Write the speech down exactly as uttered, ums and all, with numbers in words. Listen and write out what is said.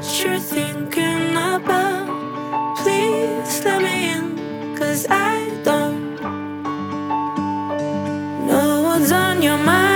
you're thinking about. Please let me in, cause I don't know what's on your mind.